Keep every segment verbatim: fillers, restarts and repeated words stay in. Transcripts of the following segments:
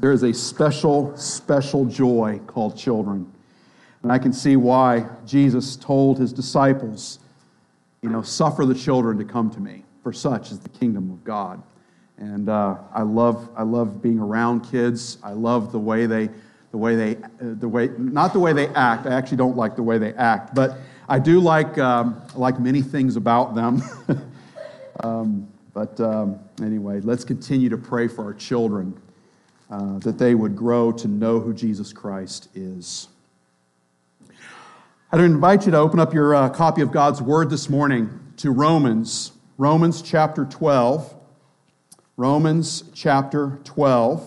There is a special, special joy called children. And I can see why Jesus told his disciples, you know, suffer the children to come to me, for such is the kingdom of God. And uh, I love, I love being around kids. I love the way they, the way they, uh, the way not the way they act. I actually don't like the way they act, but I do like, um, like many things about them. um, but um, anyway, let's continue to pray for our children, uh, that they would grow to know who Jesus Christ is. I'd invite you to open up your uh, copy of God's Word this morning to Romans, Romans chapter twelve. Romans chapter twelve.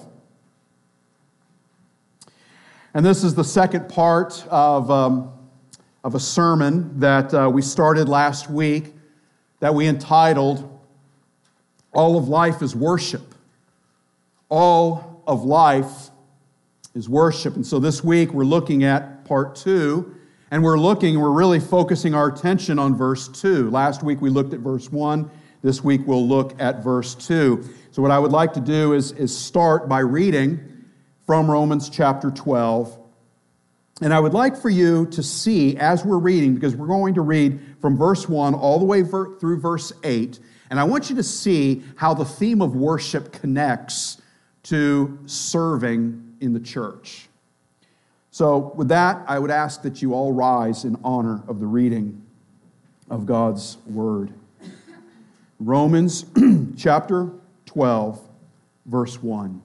And this is the second part of, um, of a sermon that uh, we started last week that we entitled, All of Life is Worship. All of life is worship. And so this week we're looking at part two. And we're looking, we're really focusing our attention on verse two. Last week we looked at verse one. This week we'll look at verse two. So what I would like to do is, is start by reading from Romans chapter twelve. And I would like for you to see, as we're reading, because we're going to read from verse one all the way ver- through verse eight, and I want you to see how the theme of worship connects to serving in the church. So with that, I would ask that you all rise in honor of the reading of God's Word. Romans chapter twelve, verse one.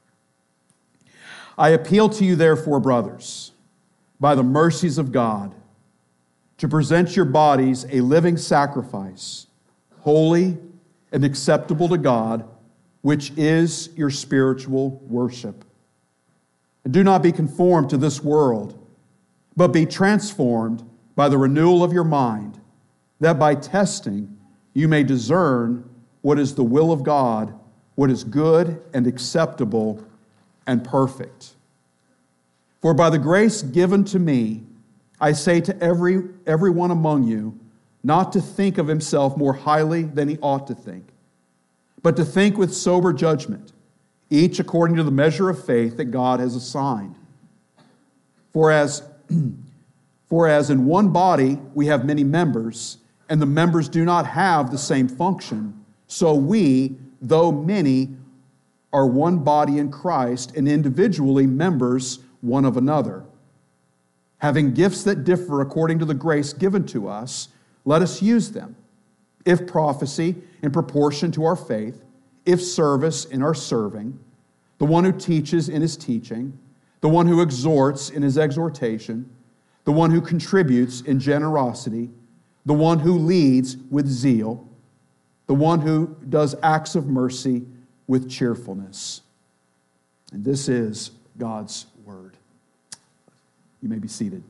I appeal to you, therefore, brothers, by the mercies of God, to present your bodies a living sacrifice, holy and acceptable to God, which is your spiritual worship. And do not be conformed to this world, but be transformed by the renewal of your mind, that by testing you may discern what is the will of God, what is good and acceptable and perfect. For by the grace given to me, I say to every everyone among you, not to think of himself more highly than he ought to think, but to think with sober judgment, each according to the measure of faith that God has assigned. For as, for as in one body we have many members, and the members do not have the same function, so we, though many, are one body in Christ, and individually members one of another. Having gifts that differ according to the grace given to us, let us use them. If prophecy, in proportion to our faith, if service, in our serving, the one who teaches in his teaching, the one who exhorts in his exhortation, the one who contributes in generosity, the one who leads with zeal, the one who does acts of mercy with cheerfulness. And this is God's Word. You may be seated.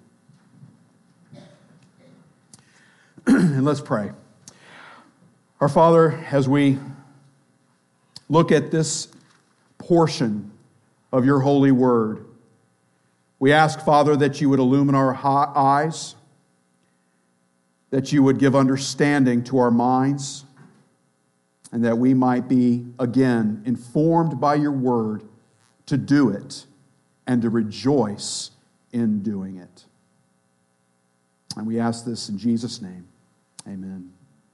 And let's pray. Our Father, as we look at this portion of your holy word, we ask, Father, that you would illumine our eyes, that you would give understanding to our minds, and that we might be, again, informed by your word to do it and to rejoice in doing it. And we ask this in Jesus' name. Amen.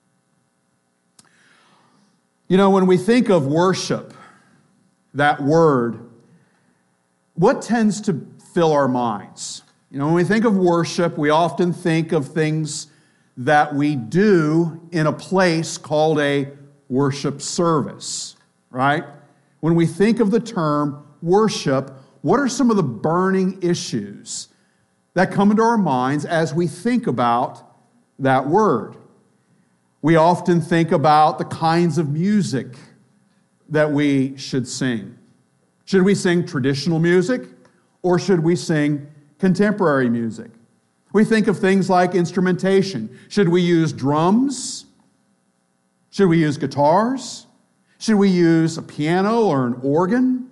You know, when we think of worship, that word, what tends to fill our minds? You know, when we think of worship, we often think of things that we do in a place called a worship service, right? When we think of the term worship, what are some of the burning issues that come into our minds as we think about that word? We often think about the kinds of music that we should sing. Should we sing traditional music or should we sing contemporary music? We think of things like instrumentation. Should we use drums? Should we use guitars? Should we use a piano or an organ?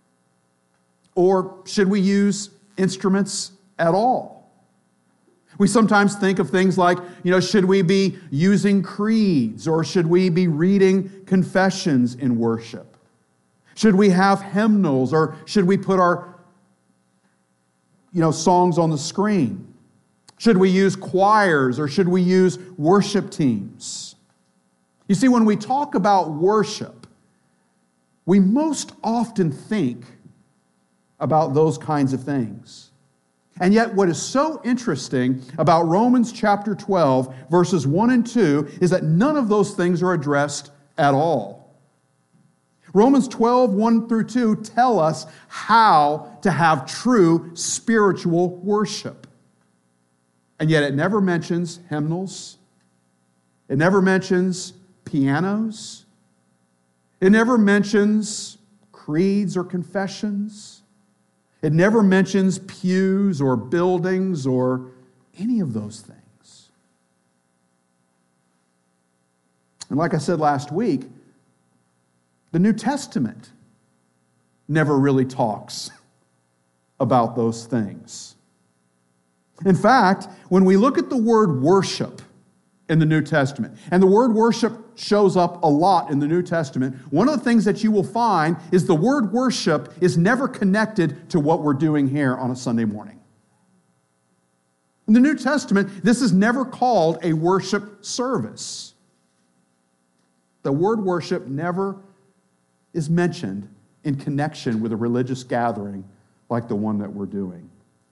Or should we use instruments at all? We sometimes think of things like, you know, should we be using creeds or should we be reading confessions in worship? Should we have hymnals, or should we put our you know, songs on the screen? Should we use choirs, or should we use worship teams? You see, when we talk about worship, we most often think about those kinds of things. And yet, what is so interesting about Romans chapter twelve, verses one and two, is that none of those things are addressed at all. Romans twelve, one through two tell us how to have true spiritual worship. And yet it never mentions hymnals. It never mentions pianos. It never mentions creeds or confessions. It never mentions pews or buildings or any of those things. And like I said last week, the New Testament never really talks about those things. In fact, when we look at the word worship in the New Testament, and the word worship shows up a lot in the New Testament, one of the things that you will find is the word worship is never connected to what we're doing here on a Sunday morning. In the New Testament, this is never called a worship service. The word worship never is mentioned in connection with a religious gathering like the one that we're doing.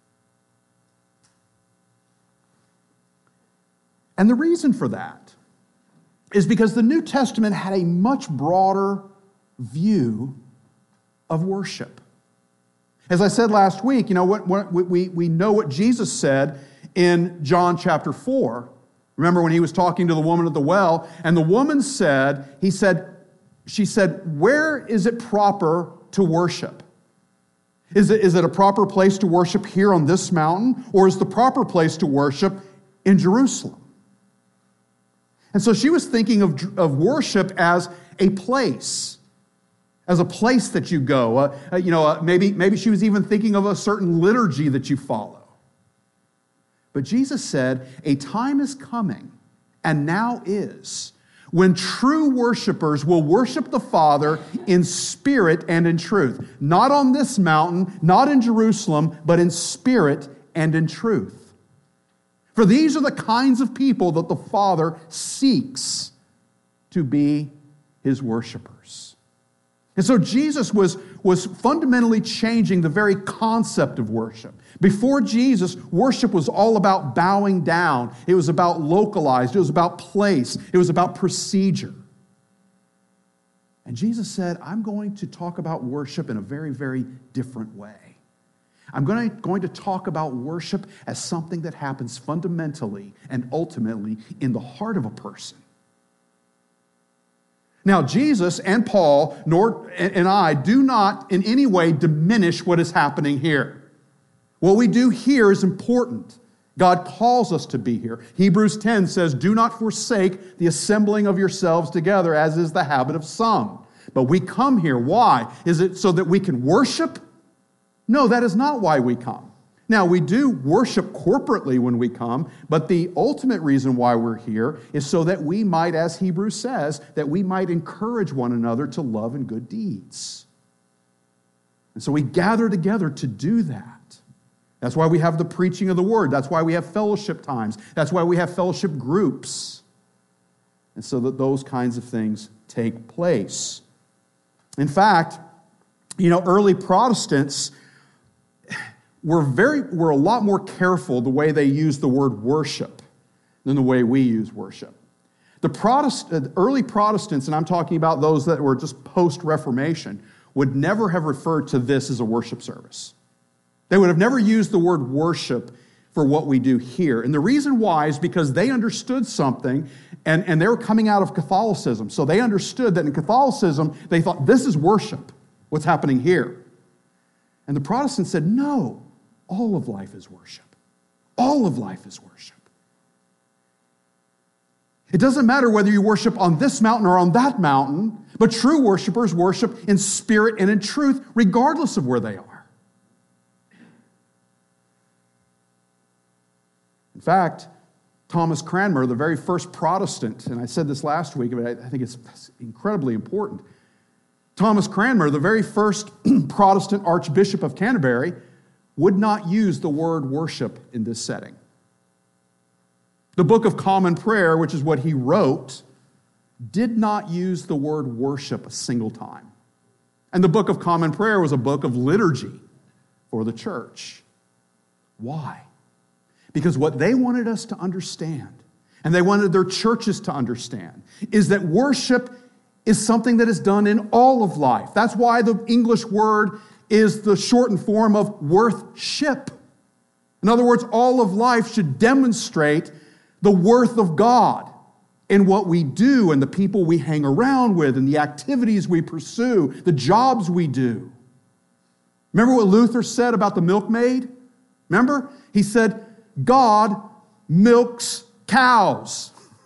And the reason for that is because the New Testament had a much broader view of worship. As I said last week, you know, what, what, we, we know what Jesus said in John chapter four. Remember when he was talking to the woman at the well, and the woman said, he said, she said, where is it proper to worship? Is it, is it a proper place to worship here on this mountain, or is the proper place to worship in Jerusalem? And so she was thinking of, of worship as a place, as a place that you go. Uh, uh, you know, uh, maybe, maybe she was even thinking of a certain liturgy that you follow. But Jesus said, a time is coming, and now is, when true worshipers will worship the Father in spirit and in truth. Not on this mountain, not in Jerusalem, but in spirit and in truth. For these are the kinds of people that the Father seeks to be his worshipers. And so Jesus was, was fundamentally changing the very concept of worship. Before Jesus, worship was all about bowing down. It was about localized. It was about place. It was about procedure. And Jesus said, I'm going to talk about worship in a very, very different way. I'm going to, going to talk about worship as something that happens fundamentally and ultimately in the heart of a person. Now, Jesus and Paul nor, and I do not in any way diminish what is happening here. What we do here is important. God calls us to be here. Hebrews ten says, do not forsake the assembling of yourselves together, as is the habit of some. But we come here. Why? Is it so that we can worship? No, that is not why we come. Now, we do worship corporately when we come, but the ultimate reason why we're here is so that we might, as Hebrews says, that we might encourage one another to love and good deeds. And so we gather together to do that. That's why we have the preaching of the word. That's why we have fellowship times. That's why we have fellowship groups. And so that those kinds of things take place. In fact, you know, early Protestants We're very, we're a lot more careful the way they use the word worship than the way we use worship. The Protestant, early Protestants, and I'm talking about those that were just post-Reformation, would never have referred to this as a worship service. They would have never used the word worship for what we do here. And the reason why is because they understood something, and, and they were coming out of Catholicism. So they understood that in Catholicism, they thought, this is worship, what's happening here. And the Protestants said, no. All of life is worship. All of life is worship. It doesn't matter whether you worship on this mountain or on that mountain, but true worshipers worship in spirit and in truth, regardless of where they are. In fact, Thomas Cranmer, the very first Protestant, and I said this last week, but I think it's incredibly important. Thomas Cranmer, the very first Protestant Archbishop of Canterbury, would not use the word worship in this setting. The Book of Common Prayer, which is what he wrote, did not use the word worship a single time. And the Book of Common Prayer was a book of liturgy for the church. Why? Because what they wanted us to understand, and they wanted their churches to understand, is that worship is something that is done in all of life. That's why the English word is the shortened form of worth-ship. In other words, all of life should demonstrate the worth of God in what we do and the people we hang around with and the activities we pursue, the jobs we do. Remember what Luther said about the milkmaid? Remember? He said, God milks cows.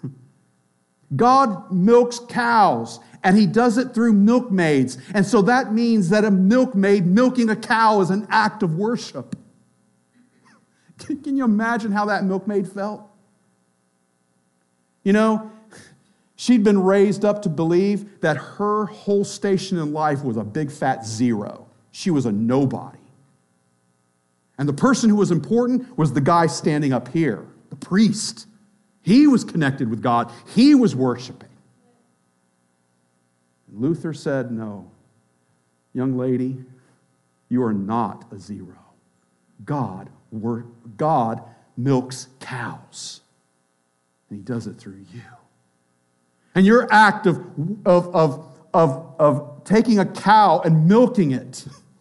God milks cows, and he does it through milkmaids. And so that means that a milkmaid milking a cow is an act of worship. Can you imagine how that milkmaid felt? You know, she'd been raised up to believe that her whole station in life was a big fat zero. She was a nobody. And the person who was important was the guy standing up here, the priest. He was connected with God. He was worshiping. And Luther said, no, young lady, you are not a zero. God, God milks cows. And he does it through you. And your act of, of, of, of, of taking a cow and milking it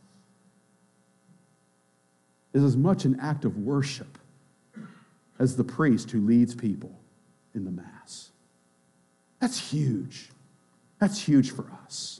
is as much an act of worship as the priest who leads people in the Mass. That's huge. That's huge for us.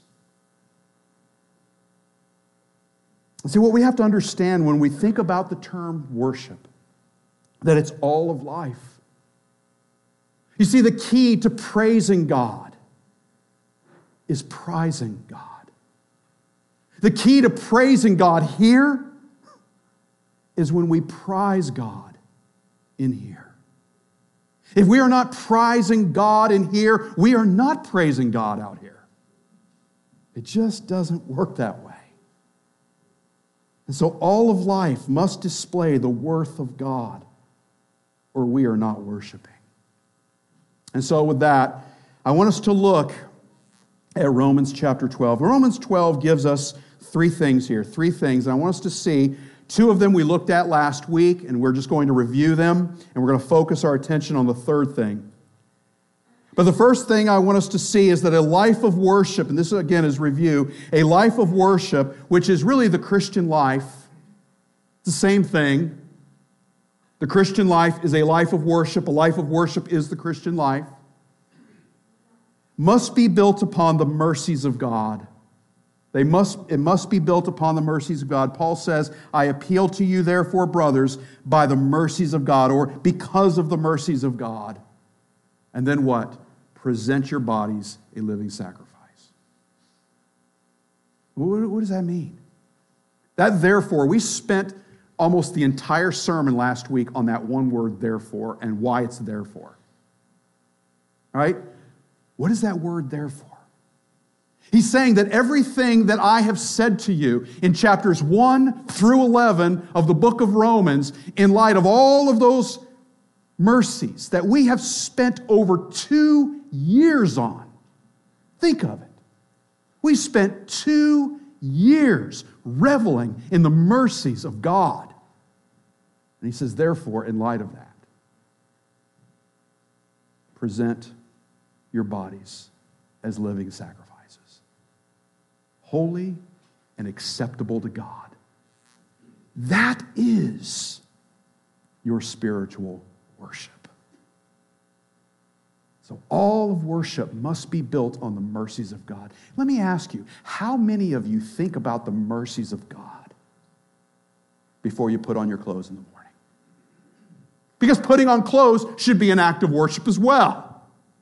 See, what we have to understand when we think about the term worship, that it's all of life. You see, the key to praising God is prizing God. The key to praising God here is when we prize God in here. If we are not prizing God in here, we are not praising God out here. It just doesn't work that way. And so all of life must display the worth of God, or we are not worshiping. And so with that, I want us to look at Romans chapter twelve. Romans twelve gives us three things here, three things. And I want us to see, two of them we looked at last week, and we're just going to review them, and we're going to focus our attention on the third thing. But the first thing I want us to see is that a life of worship, and this again is review, a life of worship, which is really the Christian life, it's the same thing. The Christian life is a life of worship. A life of worship is the Christian life. Must be built upon the mercies of God. They must, it must be built upon the mercies of God. Paul says, I appeal to you, therefore, brothers, by the mercies of God, or because of the mercies of God. And then what? Present your bodies a living sacrifice. What, what does that mean? That therefore, we spent almost the entire sermon last week on that one word, therefore, and why it's therefore. All right? What is that word, therefore? He's saying that everything that I have said to you in chapters one through eleven of the book of Romans, in light of all of those mercies that we have spent over two years on, think of it. We spent two years reveling in the mercies of God. And he says, therefore, in light of that, present your bodies as living sacrifices, holy and acceptable to God. That is your spiritual worship. So all of worship must be built on the mercies of God. Let me ask you, how many of you think about the mercies of God before you put on your clothes in the morning? Because putting on clothes should be an act of worship as well.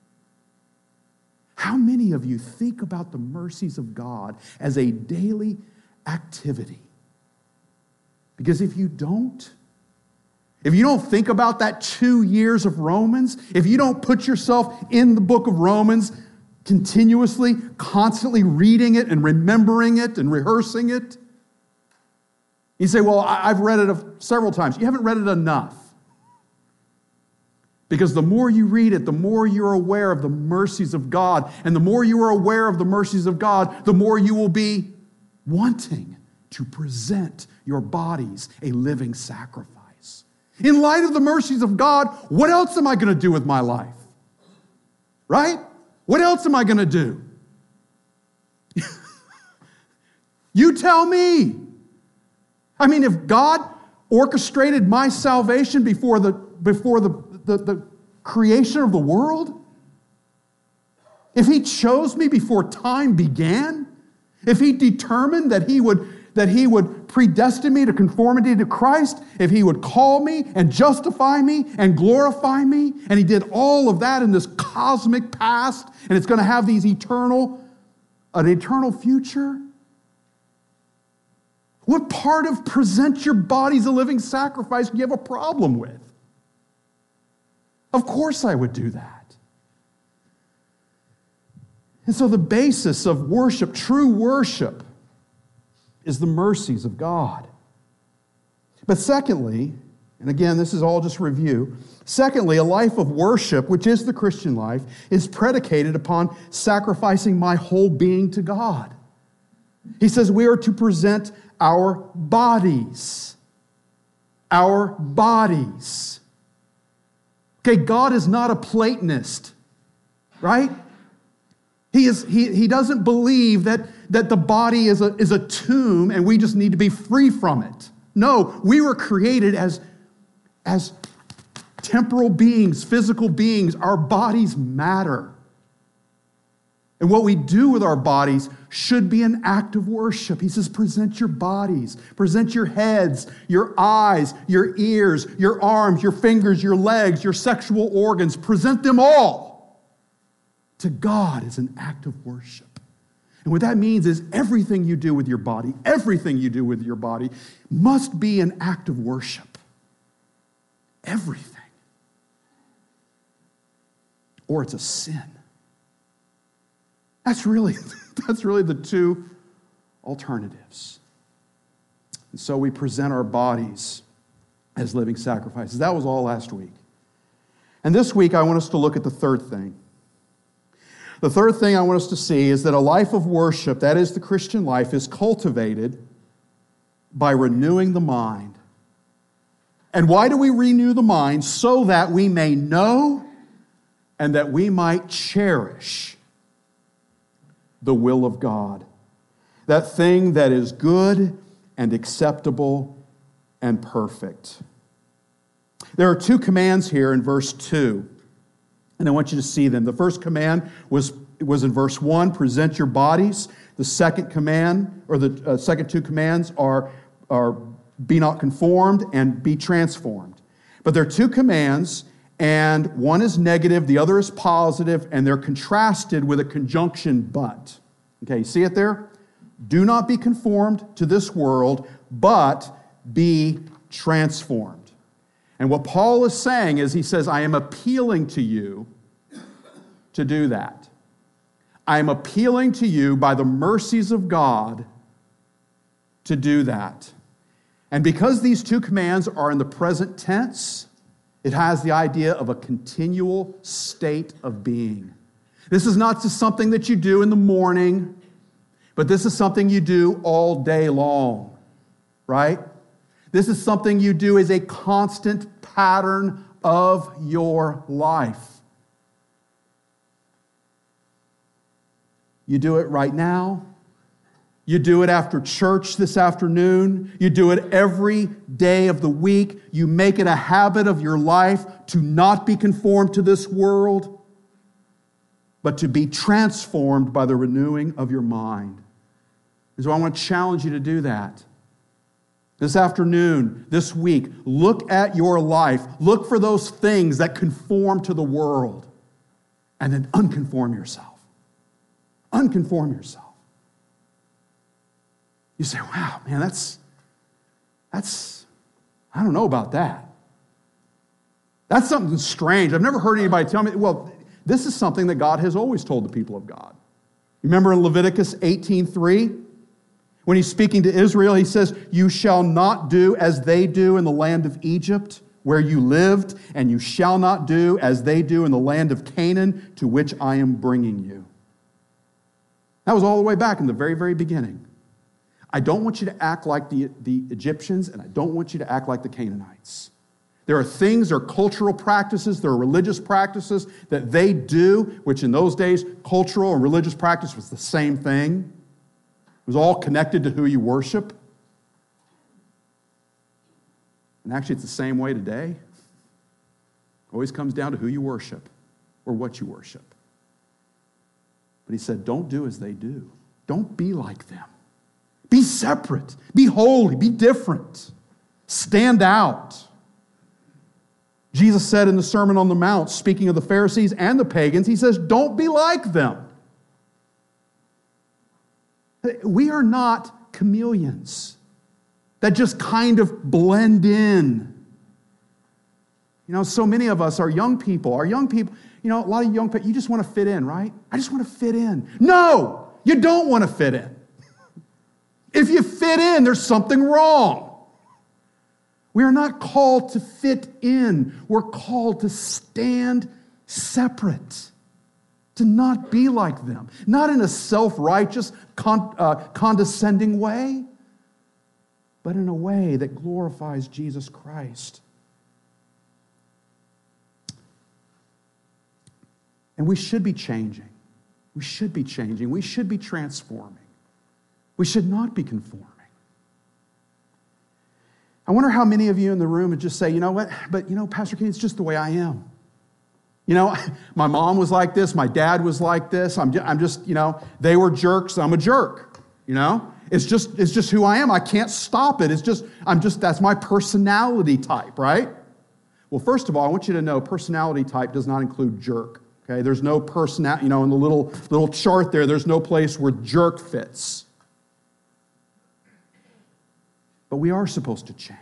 How many of you think about the mercies of God as a daily activity? Because if you don't, if you don't think about that two years of Romans, if you don't put yourself in the book of Romans continuously, constantly reading it and remembering it and rehearsing it. You say, well, I've read it several times. You haven't read it enough. Because the more you read it, the more you're aware of the mercies of God. And the more you are aware of the mercies of God, the more you will be wanting to present your bodies a living sacrifice. In light of the mercies of God, what else am I going to do with my life? Right? What else am I going to do? You tell me. I mean, if God orchestrated my salvation before the, before the, the, the creation of the world, if he chose me before time began, if he determined that he would, that he would predestine me to conformity to Christ, if he would call me and justify me and glorify me, and he did all of that in this cosmic past, and it's going to have these eternal, an eternal future, what part of present your bodies a living sacrifice do you have a problem with? Of course I would do that. And so the basis of worship, true worship, is the mercies of God. But secondly, and again, this is all just review, secondly, a life of worship, which is the Christian life, is predicated upon sacrificing my whole being to God. He says we are to present our bodies. Our bodies. Okay, God is not a Platonist, right? He, is, he, he doesn't believe that, that the body is a, is a tomb and we just need to be free from it. No, we were created as, as temporal beings, physical beings. Our bodies matter. And what we do with our bodies should be an act of worship. He says, present your bodies, present your heads, your eyes, your ears, your arms, your fingers, your legs, your sexual organs. Present them all to God as an act of worship. And what that means is everything you do with your body, everything you do with your body must be an act of worship. Everything. Or it's a sin. That's really, that's really the two alternatives. And so we present our bodies as living sacrifices. That was all last week. And this week I want us to look at the third thing. The third thing I want us to see is that a life of worship, that is the Christian life, is cultivated by renewing the mind. And why do we renew the mind? So that we may know and that we might cherish the will of God. That thing that is good and acceptable and perfect. There are two commands here in verse two. And I want you to see them. The first command was, was in verse one, present your bodies. The second command, or the uh, second two commands are, are be not conformed and be transformed. But there are two commands, and one is negative, the other is positive, and they're contrasted with a conjunction but. Okay, you see it there? Do not be conformed to this world, but be transformed. And what Paul is saying is, he says, I am appealing to you to do that. I am appealing to you by the mercies of God to do that. And because these two commands are in the present tense, it has the idea of a continual state of being. This is not just something that you do in the morning, but this is something you do all day long, right? This is something you do as a constant pattern of your life. You do it right now. You do it after church this afternoon. You do it every day of the week. You make it a habit of your life to not be conformed to this world, but to be transformed by the renewing of your mind. And so I want to challenge you to do that. This afternoon, this week, look at your life. Look for those things that conform to the world, and then unconform yourself. Unconform yourself. You say, wow, man, that's, that's, I don't know about that. That's something strange. I've never heard anybody tell me, well, This is something that God has always told the people of God. Remember in Leviticus eighteen three? When he's speaking to Israel, he says, "You shall not do as they do in the land of Egypt, where you lived, and you shall not do as they do in the land of Canaan, to which I am bringing you." That was all the way back in the very, very beginning. I don't want you to act like the, the Egyptians, and I don't want you to act like the Canaanites. There are things, there are cultural practices, there are religious practices that they do, which in those days, cultural and religious practice was the same thing. It was all connected to who you worship. And actually, it's the same way today. It always comes down to who you worship or what you worship. But he said, don't do as they do. Don't be like them. Be separate. Be holy. Be different. Stand out. Jesus said in the Sermon on the Mount, speaking of the Pharisees and the pagans, he says, don't be like them. We are not chameleons that just kind of blend in. You know, so many of us are young people. Our young people, you know, a lot of young people, you just want to fit in, right? I just want to fit in. No, you don't want to fit in. If you fit in, there's something wrong. We are not called to fit in. We're called to stand separate, to not be like them, not in a self-righteous, con- uh, condescending way, but in a way that glorifies Jesus Christ. And we should be changing. We should be changing. We should be transforming. We should not be conforming. I wonder how many of you in the room would just say, you know what, but you know, Pastor Kenny, it's just the way I am. You know, my mom was like this, my dad was like this, I'm just, I'm just, you know, they were jerks, I'm a jerk, you know? It's just, it's just who I am, I can't stop it, it's just, I'm just, that's my personality type, right? Well, first of all, I want you to know personality type does not include jerk, okay? There's no personality, you know, in the little, little chart there, there's no place where jerk fits. But we are supposed to change.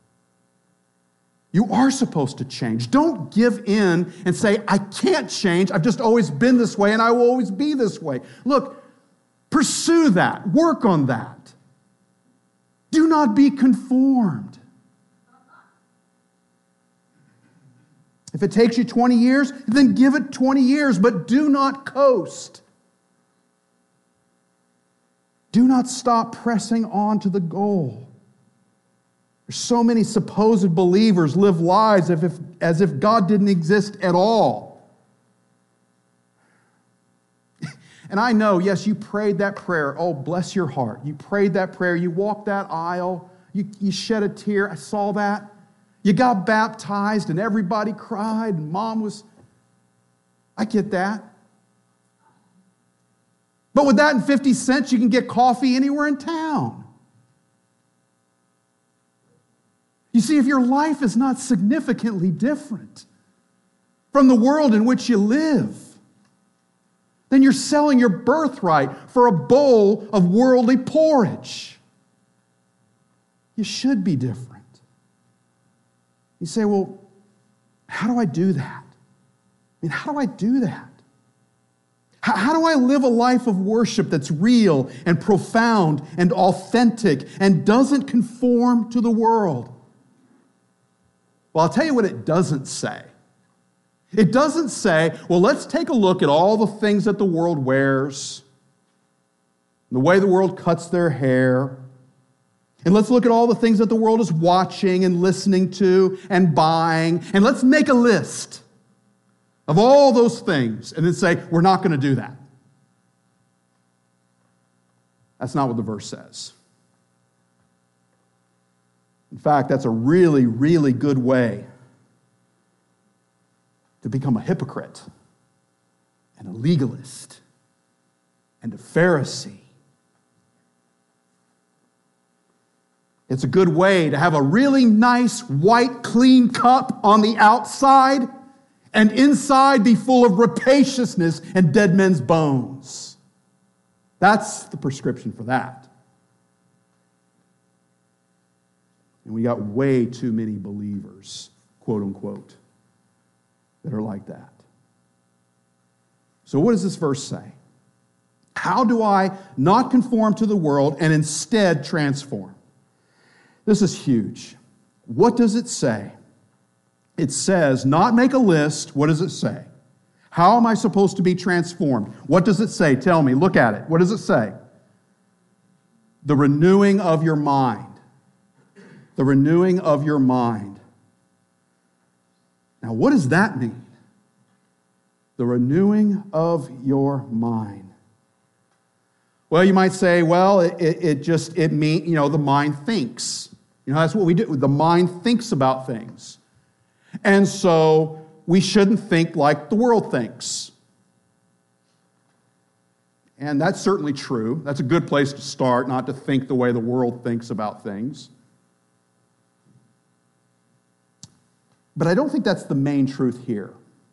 You are supposed to change. Don't give in and say, I can't change. I've just always been this way and I will always be this way. Look, pursue that. Work on that. Do not be conformed. If it takes you twenty years, then give it twenty years, but do not coast. Do not stop pressing on to the goal. So many supposed believers live lives as if, as if God didn't exist at all. And I know, yes, you prayed that prayer. Oh, bless your heart. You prayed that prayer. You walked that aisle. You, you shed a tear. I saw that. You got baptized and everybody cried and mom was... I get that. But with that and fifty cents, you can get coffee anywhere in town. You see, if your life is not significantly different from the world in which you live, then you're selling your birthright for a bowl of worldly porridge. You should be different. You say, well, how do I do that? I mean, how do I do that? How, how do I live a life of worship that's real and profound and authentic and doesn't conform to the world? Well, I'll tell you what it doesn't say. It doesn't say, well, let's take a look at all the things that the world wears, the way the world cuts their hair, and let's look at all the things that the world is watching and listening to and buying, and let's make a list of all those things and then say, we're not going to do that. That's not what the verse says. In fact, that's a really, really good way to become a hypocrite and a legalist and a Pharisee. It's a good way to have a really nice, white, clean cup on the outside and inside be full of rapaciousness and dead men's bones. That's the prescription for that. And we got way too many believers, quote unquote, that are like that. So what does this verse say? How do I not conform to the world and instead transform? This is huge. What does it say? It says, not make a list. What does it say? How am I supposed to be transformed? What does it say? Tell me. Look at it. What does it say? The renewing of your mind. The renewing of your mind. Now, what does that mean? The renewing of your mind. Well, you might say, well, it, it, it just, it means, you know, the mind thinks. You know, that's what we do. The mind thinks about things. And so we shouldn't think like the world thinks. And that's certainly true. That's a good place to start, not to think the way the world thinks about things. But I don't think that's the main truth here.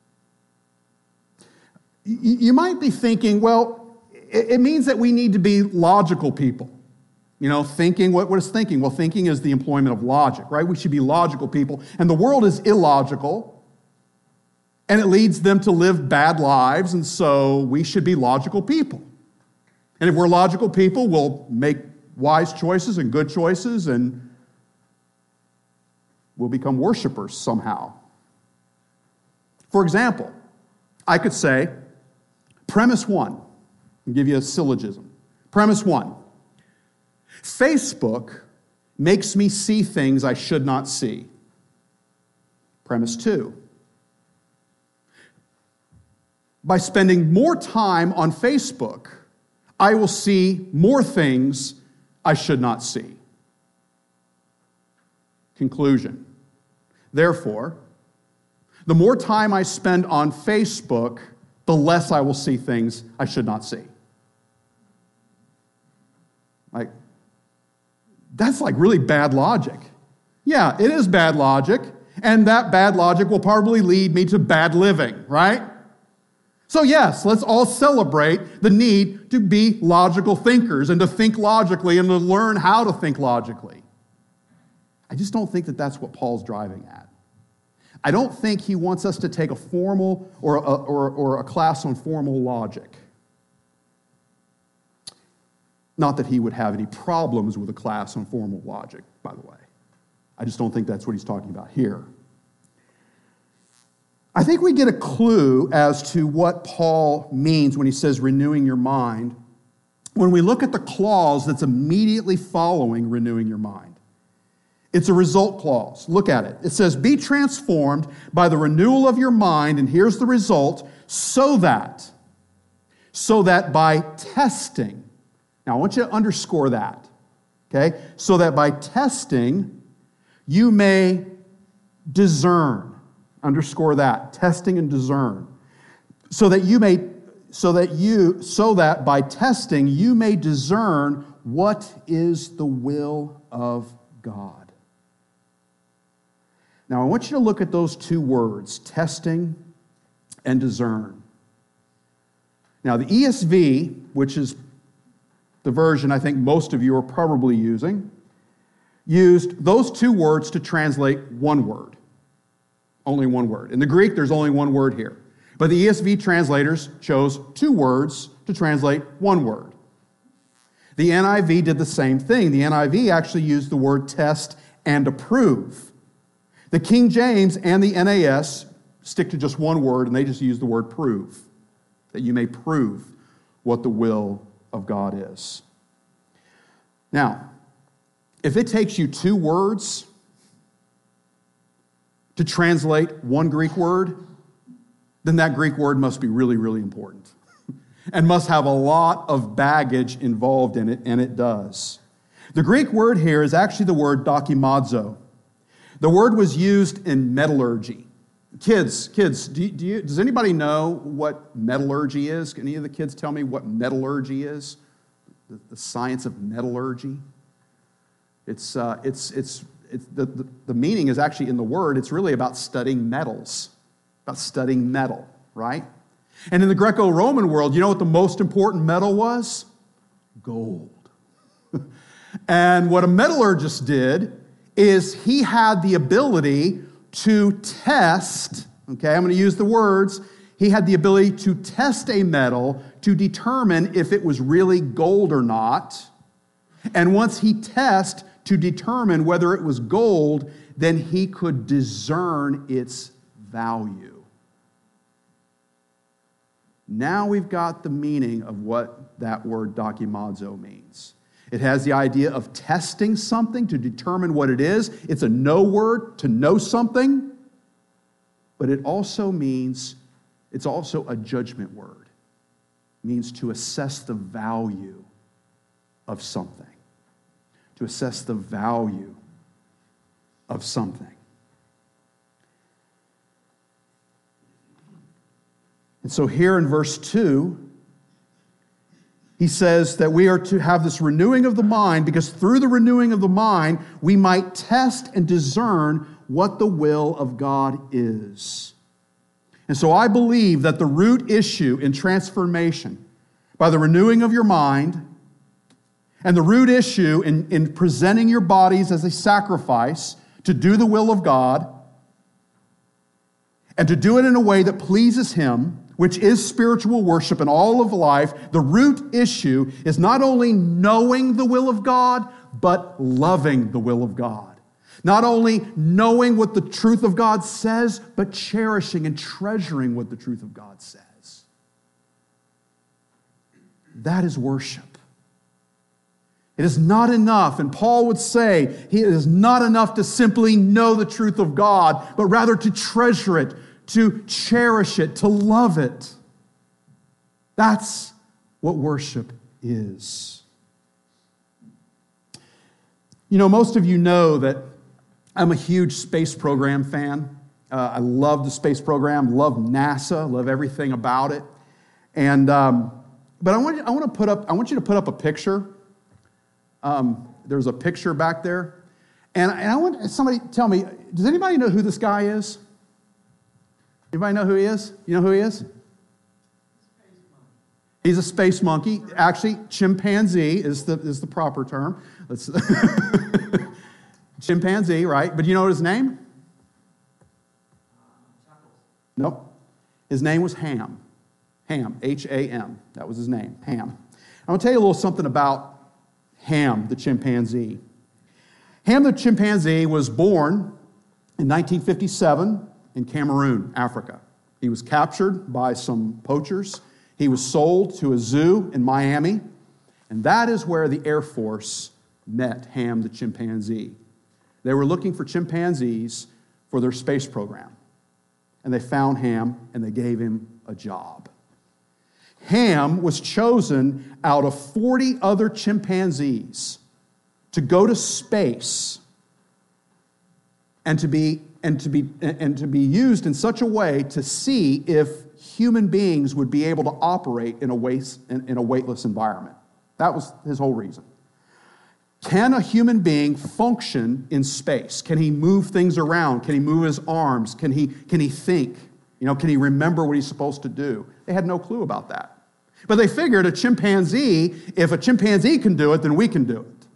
You might be thinking, well, it means that we need to be logical people. You know, thinking, what, what is thinking? Well, thinking is the employment of logic, right? We should be logical people. And the world is illogical, and it leads them to live bad lives, and so we should be logical people. And if we're logical people, we'll make wise choices and good choices, and we'll become worshipers somehow. For example, I could say, premise one, and give you a syllogism. Premise one. Facebook makes me see things I should not see. Premise two. By spending more time on Facebook, I will see more things I should not see. Conclusion. Therefore, the more time I spend on Facebook, the less I will see things I should not see. Like, that's like really bad logic. Yeah, it is bad logic, and that bad logic will probably lead me to bad living, right? So yes, let's all celebrate the need to be logical thinkers and to think logically and to learn how to think logically. I just don't think that that's what Paul's driving at. I don't think he wants us to take a formal or a, or, or a class on formal logic. Not that he would have any problems with a class on formal logic, by the way. I just don't think that's what he's talking about here. I think we get a clue as to what Paul means when he says renewing your mind when we look at the clause that's immediately following renewing your mind. It's a result clause. Look at it. It says, be transformed by the renewal of your mind, and here's the result, so that, so that by testing, now I want you to underscore that, okay? So that by testing, you may discern. Underscore that, testing and discern. So that you may, so that you, so that by testing, you may discern what is the will of God. Now, I want you to look at those two words, testing and discern. Now, the E S V, which is the version I think most of you are probably using, used those two words to translate one word. Only one word. In the Greek, there's only one word here. But the E S V translators chose two words to translate one word. The N I V did the same thing. The N I V actually used the word test and approve. The King James and the N A S stick to just one word, and they just use the word prove, that you may prove what the will of God is. Now, if it takes you two words to translate one Greek word, then that Greek word must be really, really important and must have a lot of baggage involved in it, and it does. The Greek word here is actually the word dokimazo. The word was used in metallurgy. Kids, kids, do you, do you, does anybody know what metallurgy is? Can any of the kids tell me what metallurgy is? The, the science of metallurgy? It's, uh, it's, it's, it's the, the, the meaning is actually in the word. It's really about studying metals, about studying metal, right? And in the Greco-Roman world, you know what the most important metal was? Gold. And what a metallurgist did is he had the ability to test, okay, I'm going to use the words, he had the ability to test a metal to determine if it was really gold or not. And once he tested to determine whether it was gold, then he could discern its value. Now we've got the meaning of what that word dokimazo means. It has the idea of testing something to determine what it is. It's a know word, to know something. But it also means, it's also a judgment word. It means to assess the value of something. To assess the value of something. And so here in verse two, he says that we are to have this renewing of the mind, because through the renewing of the mind, we might test and discern what the will of God is. And so I believe that the root issue in transformation, by the renewing of your mind, and the root issue in, in presenting your bodies as a sacrifice to do the will of God, and to do it in a way that pleases Him, which is spiritual worship in all of life, the root issue is not only knowing the will of God, but loving the will of God. Not only knowing what the truth of God says, but cherishing and treasuring what the truth of God says. That is worship. It is not enough, and Paul would say, it is not enough to simply know the truth of God, but rather to treasure it, to cherish it, to love it. That's what worship is. You know, most of you know that I'm a huge space program fan. Uh, I love the space program, love NASA, love everything about it. And um, but I want you, I want to put up I want you to put up a picture. Um, there's a picture back there, and, and I want somebody to tell me. Does anybody know who this guy is? Anybody know who he is? You know who he is? He's a space monkey. Actually, chimpanzee is the is the proper term. Let's chimpanzee, right? But you know his name? Nope. His name was Ham. Ham, H A M. That was his name, Ham. I'm going to tell you a little something about Ham, the chimpanzee. Ham, the chimpanzee, was born in nineteen fifty-seven in Cameroon, Africa. He was captured by some poachers. He was sold to a zoo in Miami, and that is where the Air Force met Ham, the chimpanzee. They were looking for chimpanzees for their space program, and they found Ham, and they gave him a job. Ham was chosen out of forty other chimpanzees to go to space and to be and to be and to be used in such a way to see if human beings would be able to operate in a waste in, in a weightless environment. That was his whole reason. Can a human being function in space? Can he move things around? Can he move his arms? Can he can he think? You know, can he remember what he's supposed to do? They had no clue about that. But they figured a chimpanzee, if a chimpanzee can do it, then we can do it.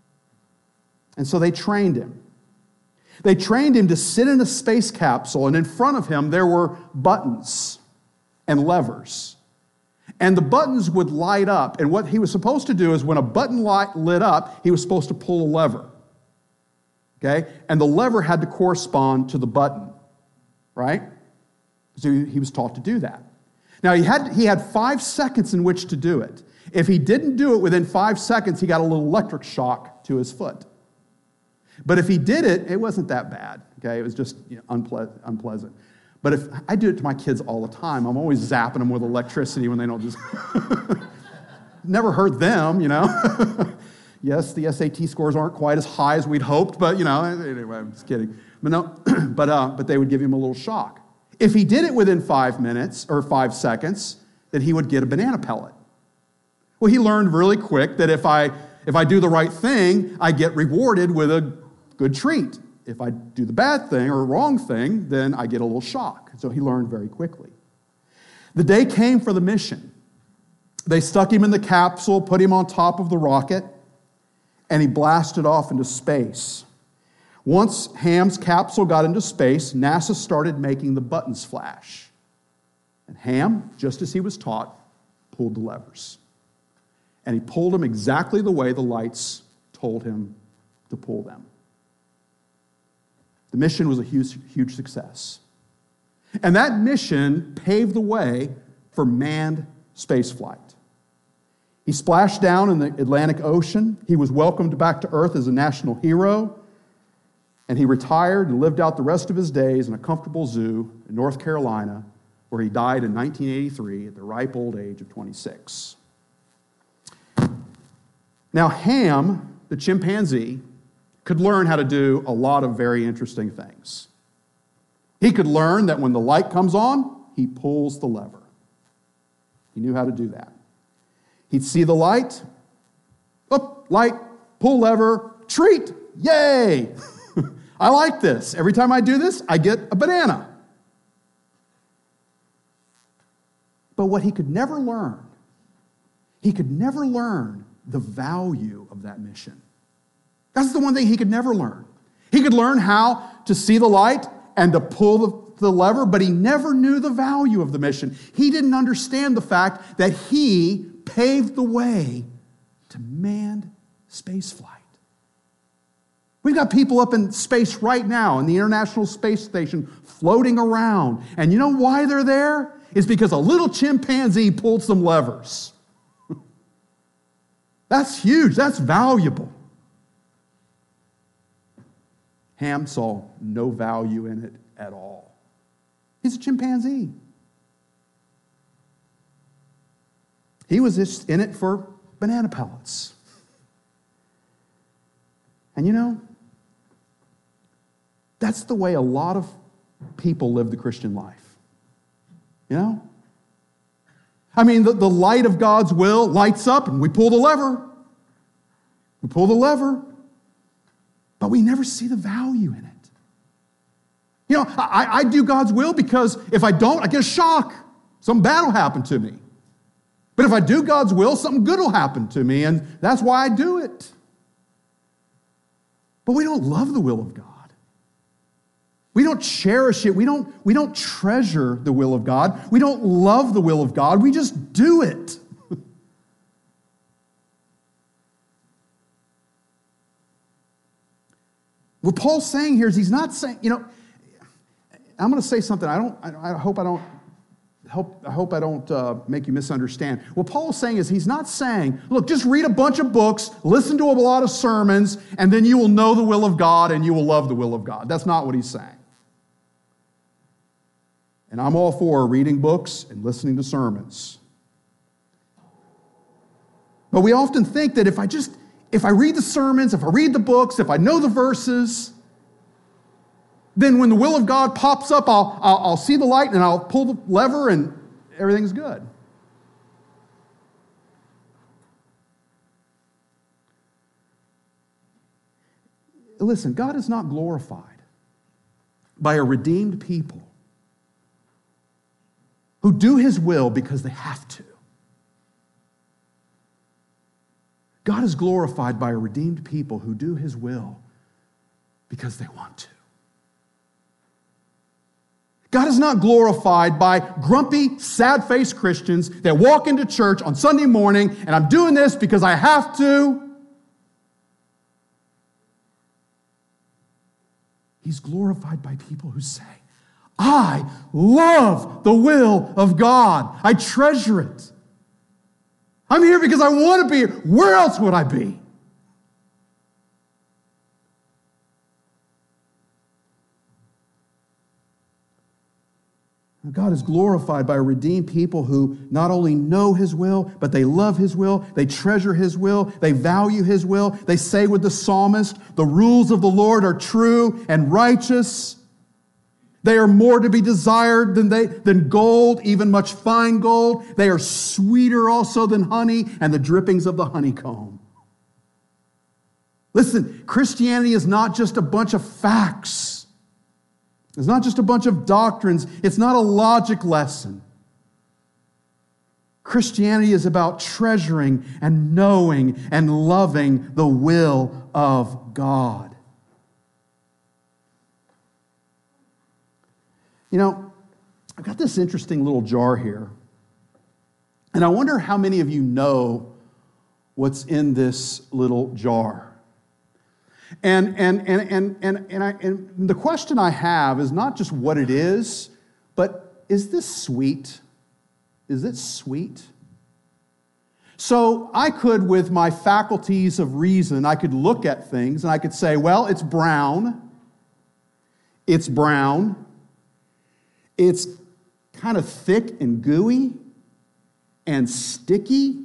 And so they trained him. They trained him to sit in a space capsule, and in front of him there were buttons and levers. And the buttons would light up, and what he was supposed to do is when a button light lit up, he was supposed to pull a lever. Okay? And the lever had to correspond to the button, right? So he was taught to do that. Now, he had, he had five seconds in which to do it. If he didn't do it within five seconds, he got a little electric shock to his foot. But if he did it, it wasn't that bad, okay? It was just you know, unple- unpleasant. But if I do it to my kids all the time, I'm always zapping them with electricity when they don't just... Never hurt them, you know? Yes, the S A T scores aren't quite as high as we'd hoped, but, you know, anyway, I'm just kidding. But no, but, uh, but they would give him a little shock. If he did it within five minutes or five seconds, then he would get a banana pellet. Well, he learned really quick that if I if I do the right thing, I get rewarded with a good treat. If I do the bad thing or wrong thing, then I get a little shock. So he learned very quickly. The day came for the mission. They stuck him in the capsule, put him on top of the rocket, and he blasted off into space. Once Ham's capsule got into space, NASA started making the buttons flash. And Ham, just as he was taught, pulled the levers. And he pulled them exactly the way the lights told him to pull them. The mission was a huge, huge success. And that mission paved the way for manned spaceflight. He splashed down in the Atlantic Ocean. He was welcomed back to Earth as a national hero. And he retired and lived out the rest of his days in a comfortable zoo in North Carolina, where he died in nineteen eighty-three at the ripe old age of twenty-six. Now, Ham, the chimpanzee, could learn how to do a lot of very interesting things. He could learn that when the light comes on, he pulls the lever. He knew how to do that. He'd see the light, up, light, pull lever, treat, yay! I like this. Every time I do this, I get a banana. But what he could never learn, he could never learn the value of that mission. That's the one thing he could never learn. He could learn how to see the light and to pull the, the lever, but he never knew the value of the mission. He didn't understand the fact that he paved the way to manned spaceflight. We've got people up in space right now in the International Space Station floating around. And you know why they're there? It's because a little chimpanzee pulled some levers. That's huge. That's valuable. Ham saw no value in it at all. He's a chimpanzee. He was just in it for banana pellets. And you know, that's the way a lot of people live the Christian life. You know? I mean, the, the light of God's will lights up and we pull the lever. We pull the lever. But we never see the value in it. You know, I, I do God's will because if I don't, I get a shock. Something bad will happen to me. But if I do God's will, something good will happen to me, and that's why I do it. But we don't love the will of God. We don't cherish it. We don't, we don't treasure the will of God. We don't love the will of God. We just do it. What Paul's saying here is he's not saying, you know, I'm going to say something. I don't. I, I hope I don't. Hope, I hope I don't uh, make you misunderstand. What Paul's saying is he's not saying, look, just read a bunch of books, listen to a lot of sermons, and then you will know the will of God and you will love the will of God. That's not what he's saying. And I'm all for reading books and listening to sermons. But we often think that if I just, if I read the sermons, if I read the books, if I know the verses, then when the will of God pops up, I'll, I'll, I'll see the light and I'll pull the lever and everything's good. Listen, God is not glorified by a redeemed people who do his will because they have to. God is glorified by a redeemed people who do his will because they want to. God is not glorified by grumpy, sad-faced Christians that walk into church on Sunday morning and I'm doing this because I have to. He's glorified by people who say, I love the will of God. I treasure it. I'm here because I want to be here. Where else would I be? God is glorified by redeemed people who not only know his will, but they love his will, they treasure his will, they value his will. They say with the psalmist, the rules of the Lord are true and righteous. They are more to be desired than, they, than gold, even much fine gold. They are sweeter also than honey and the drippings of the honeycomb. Listen, Christianity is not just a bunch of facts. It's not just a bunch of doctrines. It's not a logic lesson. Christianity is about treasuring and knowing and loving the will of God. You know, I've got this interesting little jar here. And I wonder how many of you know what's in this little jar. And, and, and, and, and, and, I, and the question I have is not just what it is, but is this sweet? Is it sweet? So I could, with my faculties of reason, I could look at things and I could say, well, it's brown. It's brown. It's kind of thick and gooey and sticky.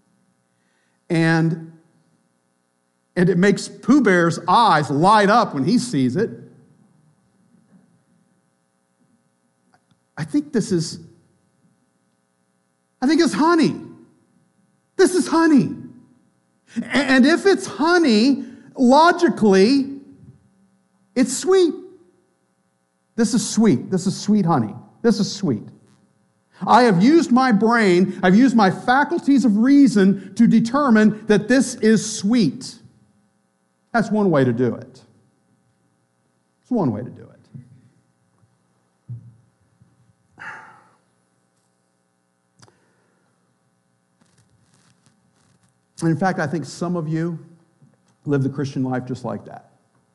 And, and it makes Pooh Bear's eyes light up when he sees it. I think this is, I think it's honey. This is honey. And if it's honey, logically, it's sweet. This is sweet. This is sweet honey. This is sweet. I have used my brain, I've used my faculties of reason to determine that this is sweet. That's one way to do it. It's one way to do it. And in fact, I think some of you live the Christian life just like that.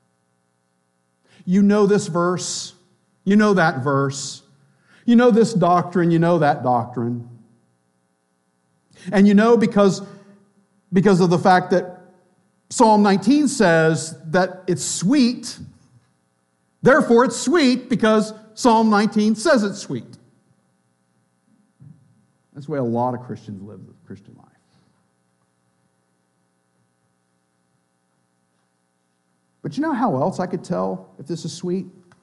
You know this verse, you know that verse, you know this doctrine, you know that doctrine. And you know because, because of the fact that Psalm nineteen says that it's sweet, therefore it's sweet because Psalm nineteen says it's sweet. That's the way a lot of Christians live the Christian life. But you know how else I could tell if this is sweet?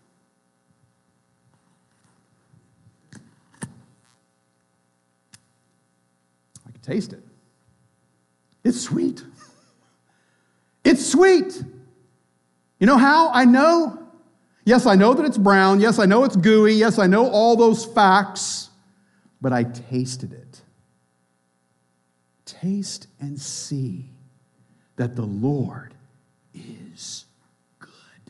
I could taste it. It's sweet. It's sweet. You know how I know? Yes, I know that it's brown. Yes, I know it's gooey. Yes, I know all those facts. But I tasted it. Taste and see that the Lord is good.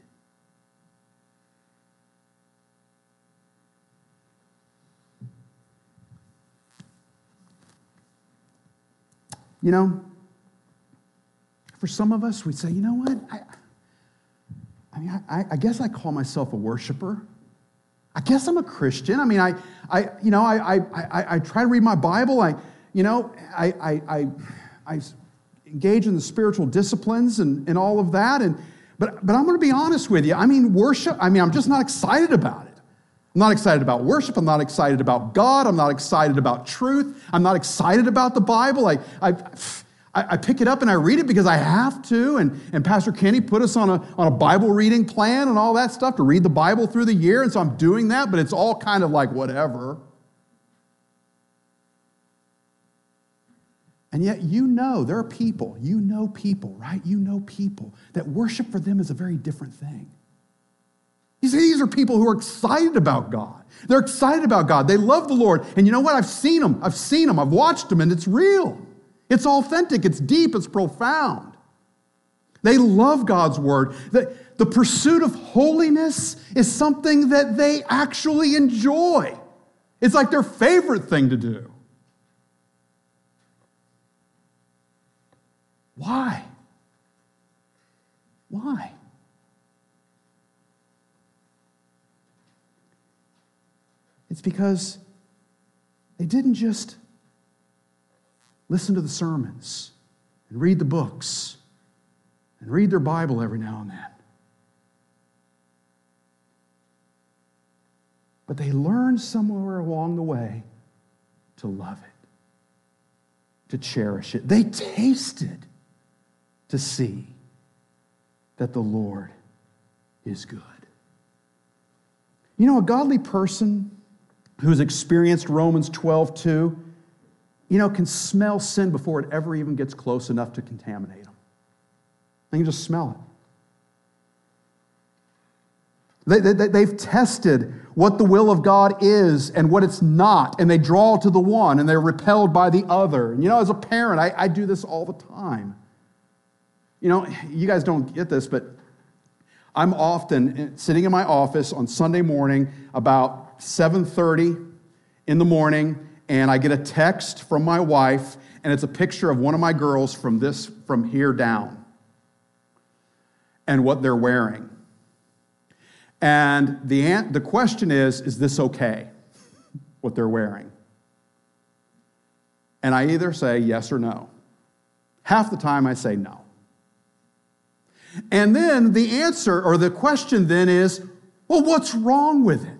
You know, for some of us, we say, you know what? I, I mean, I, I guess I call myself a worshiper. I guess I'm a Christian. I mean, I, I you know, I, I, I, I try to read my Bible. I, you know, I, I, I, I engage in the spiritual disciplines and, and all of that. And but, but I'm going to be honest with you. I mean, worship. I mean, I'm just not excited about it. I'm not excited about worship. I'm not excited about God. I'm not excited about truth. I'm not excited about the Bible. I, I, I pick it up and I read it because I have to. And, and Pastor Kenny put us on a, on a Bible reading plan and all that stuff to read the Bible through the year. And so I'm doing that, but it's all kind of like whatever. And yet you know, there are people, you know people, right? You know people that worship for them is a very different thing. You see, these are people who are excited about God. They're excited about God. They love the Lord. And you know what? I've seen them. I've seen them. I've watched them, and it's real. It's authentic. It's deep. It's profound. They love God's word. The, the pursuit of holiness is something that they actually enjoy. It's like their favorite thing to do. Why? Why? It's because they didn't just listen to the sermons and read the books and read their Bible every now and then. But they learned somewhere along the way to love it, to cherish it. They tasted to see that the Lord is good. You know, a godly person who's experienced Romans twelve two, you know, can smell sin before it ever even gets close enough to contaminate them. They can just smell it. They, they, they've tested what the will of God is and what it's not, and they draw to the one, and they're repelled by the other. And you know, as a parent, I, I do this all the time. You know, you guys don't get this, but I'm often sitting in my office on Sunday morning about seven thirty in the morning, and I get a text from my wife, and it's a picture of one of my girls from this, from here down, and what they're wearing. And the an- the question is, is this okay, what they're wearing? And I either say yes or no. Half the time I say no. And then the answer, or the question then is, well, what's wrong with it?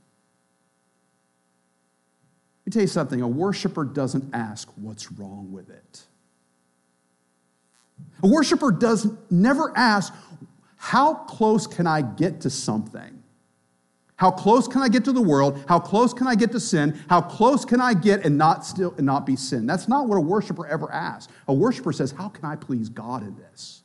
Let me tell you something, a worshiper doesn't ask what's wrong with it. A worshiper does never ask, how close can I get to something? How close can I get to the world? How close can I get to sin? How close can I get and not still and not be sin? That's not what a worshiper ever asks. A worshiper says, how can I please God in this?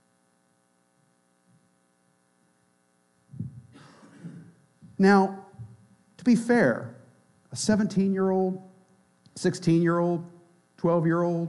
Now, to be fair, a seventeen-year-old, sixteen-year-old, twelve-year-old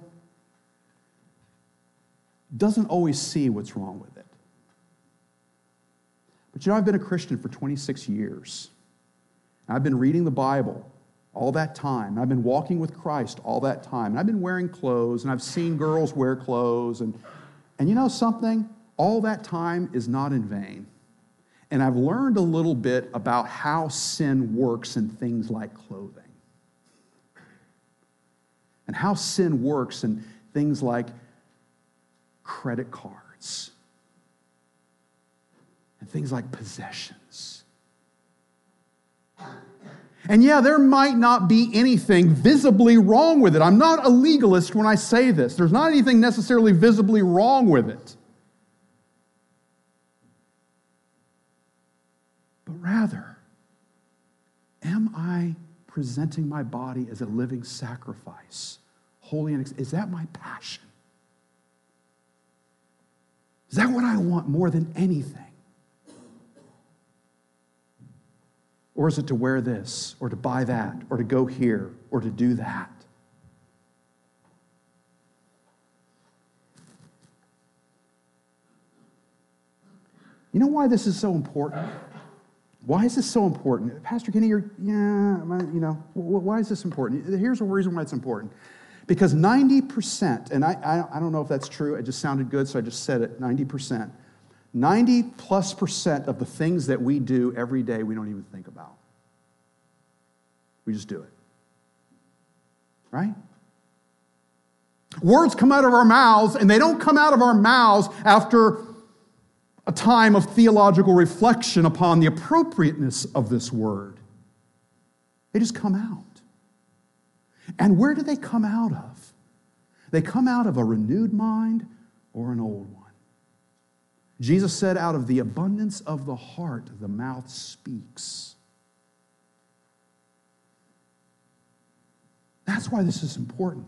doesn't always see what's wrong with it. But you know, I've been a Christian for twenty-six years. I've been reading the Bible all that time. I've been walking with Christ all that time. And I've been wearing clothes, and I've seen girls wear clothes. And, and you know something? All that time is not in vain. And I've learned a little bit about how sin works in things like clothing. And how sin works in things like credit cards. And things like possessions. And yeah, there might not be anything visibly wrong with it. I'm not a legalist when I say this. There's not anything necessarily visibly wrong with it. But rather, am I presenting my body as a living sacrifice? Holy and is that my passion? Is that what I want more than anything? Or is it to wear this, or to buy that, or to go here, or to do that? You know why this is so important? Why is this so important? Pastor Kenny, you're, yeah, you know, why is this important? Here's the reason why it's important. Because ninety percent, and I, I, I don't know if that's true, it just sounded good, so I just said it, ninety percent. ninety plus percent of the things that we do every day, we don't even think about. We just do it. Right? Words come out of our mouths, and they don't come out of our mouths after a time of theological reflection upon the appropriateness of this word. They just come out. And where do they come out of? They come out of a renewed mind or an old one. Jesus said, out of the abundance of the heart, the mouth speaks. That's why this is important.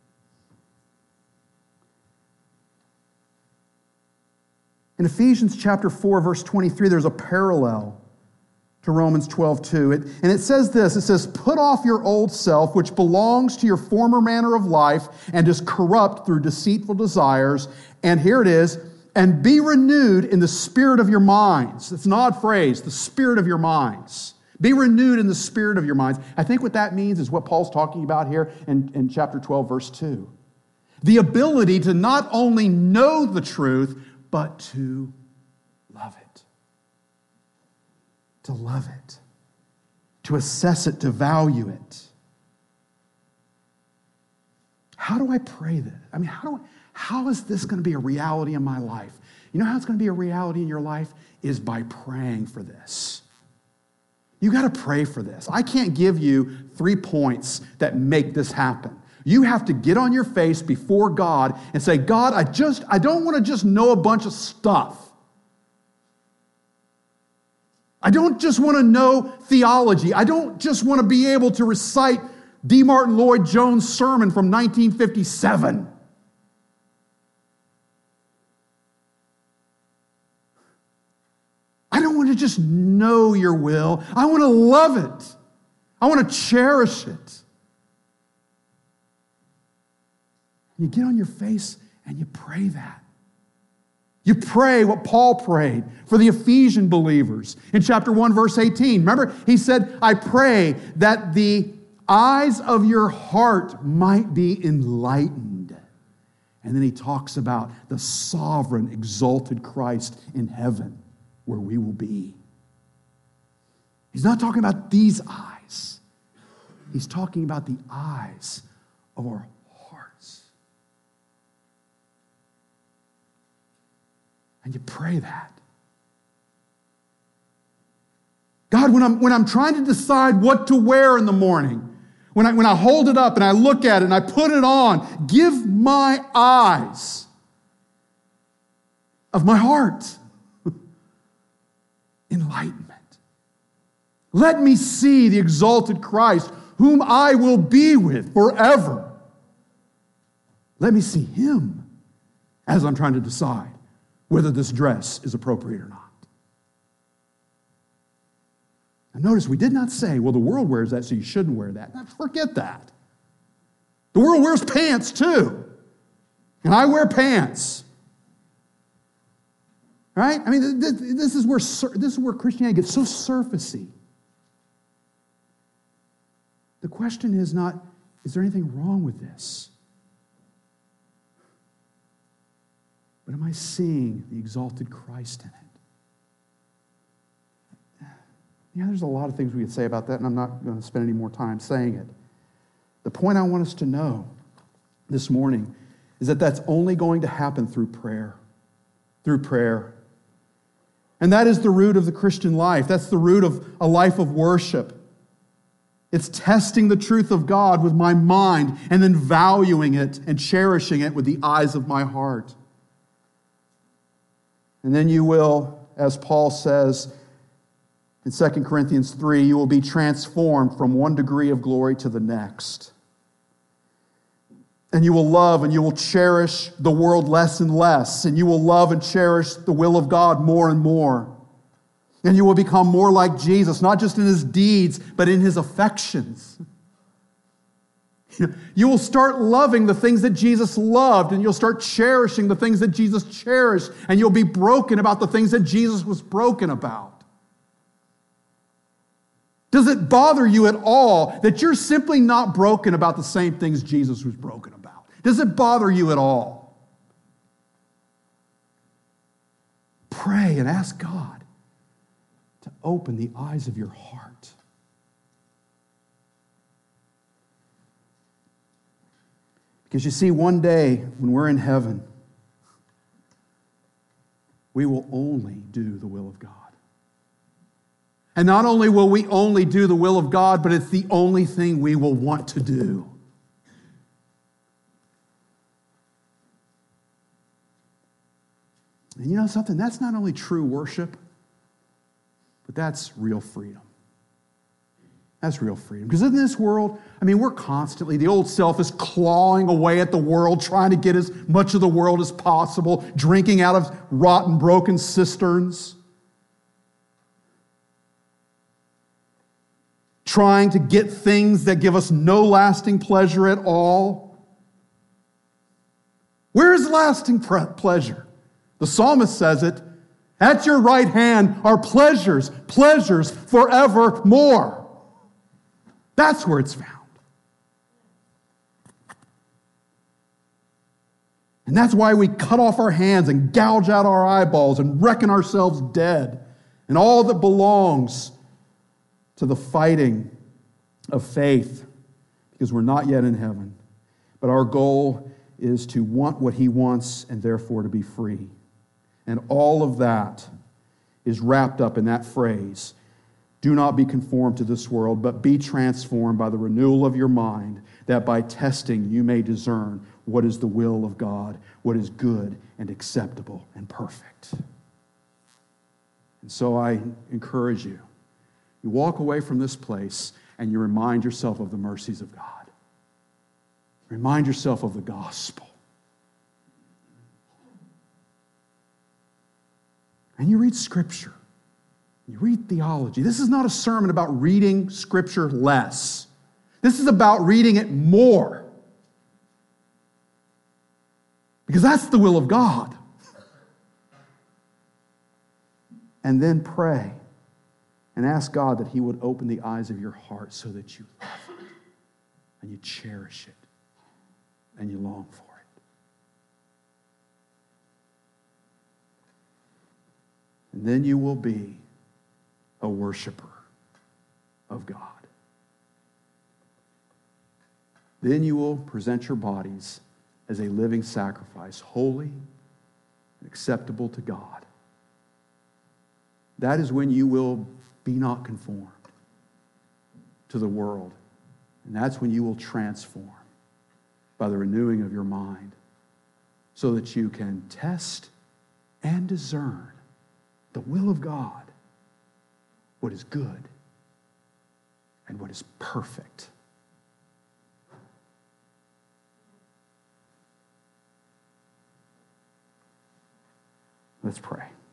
In Ephesians chapter four, verse twenty-three, there's a parallel to Romans twelve two. It, and it says this, it says, put off your old self, which belongs to your former manner of life and is corrupt through deceitful desires. And here it is, and be renewed in the spirit of your minds. It's an odd phrase, the spirit of your minds. Be renewed in the spirit of your minds. I think what that means is what Paul's talking about here in, in chapter twelve, verse two. The ability to not only know the truth, but to love it. To love it. To assess it, to value it. How do I pray that? I mean, how do I, how is this going to be a reality in my life? You know how it's going to be a reality in your life? Is by praying for this. You got to pray for this. I can't give you three points that make this happen. You have to get on your face before God and say, God, I just, I don't want to just know a bunch of stuff. I don't just want to know theology. I don't just want to be able to recite D. Martin Lloyd-Jones' sermon from nineteen fifty-seven. I don't want to just know your will. I want to love it. I want to cherish it. You get on your face and you pray that. You pray what Paul prayed for the Ephesian believers in chapter one, verse eighteen. Remember, he said, I pray that the eyes of your heart might be enlightened. And then he talks about the sovereign, exalted Christ in heaven, where we will be. He's not talking about these eyes. He's talking about the eyes of our hearts. And you pray that. God, when I'm, when I'm trying to decide what to wear in the morning, when I, when I hold it up and I look at it and I put it on, give my eyes of my heart enlightenment. Let me see the exalted Christ, whom I will be with forever. Let me see him as I'm trying to decide whether this dress is appropriate or not. And notice we did not say, well, the world wears that, so you shouldn't wear that. Now, forget that. The world wears pants too. And I wear pants. Right? I mean, this is where, this is where Christianity gets so surfacey. The question is not, is there anything wrong with this? But am I seeing the exalted Christ in it? Yeah, there's a lot of things we could say about that, and I'm not going to spend any more time saying it. The point I want us to know this morning is that that's only going to happen through prayer. Through prayer. And that is the root of the Christian life. That's the root of a life of worship. It's testing the truth of God with my mind and then valuing it and cherishing it with the eyes of my heart. And then you will, as Paul says in Second Corinthians three, you will be transformed from one degree of glory to the next. And you will love and you will cherish the world less and less. And you will love and cherish the will of God more and more. And you will become more like Jesus, not just in his deeds, but in his affections. You will start loving the things that Jesus loved, and you'll start cherishing the things that Jesus cherished, and you'll be broken about the things that Jesus was broken about. Does it bother you at all that you're simply not broken about the same things Jesus was broken about? Does it bother you at all? Pray and ask God to open the eyes of your heart. Because you see, one day when we're in heaven, we will only do the will of God. And not only will we only do the will of God, but it's the only thing we will want to do. And you know something? That's not only true worship, but that's real freedom. That's real freedom. Because in this world, I mean, we're constantly, the old self is clawing away at the world, trying to get as much of the world as possible, drinking out of rotten, broken cisterns, trying to get things that give us no lasting pleasure at all. Where is lasting pre- pleasure? The psalmist says it, at your right hand are pleasures, pleasures forevermore. That's where it's found. And that's why we cut off our hands and gouge out our eyeballs and reckon ourselves dead and all that belongs to the fighting of faith, because we're not yet in heaven. But our goal is to want what he wants and therefore to be free. And all of that is wrapped up in that phrase, do not be conformed to this world, but be transformed by the renewal of your mind, that by testing you may discern what is the will of God, what is good and acceptable and perfect. And so I encourage you, you walk away from this place and you remind yourself of the mercies of God. Remind yourself of the gospel. And you read Scripture. You read theology. This is not a sermon about reading Scripture less. This is about reading it more. Because that's the will of God. And then pray and ask God that he would open the eyes of your heart so that you love it and you cherish it and you long for it. And then you will be a worshiper of God. Then you will present your bodies as a living sacrifice, holy and acceptable to God. That is when you will be not conformed to the world. And that's when you will transform by the renewing of your mind so that you can test and discern the will of God, what is good and what is perfect. Let's pray.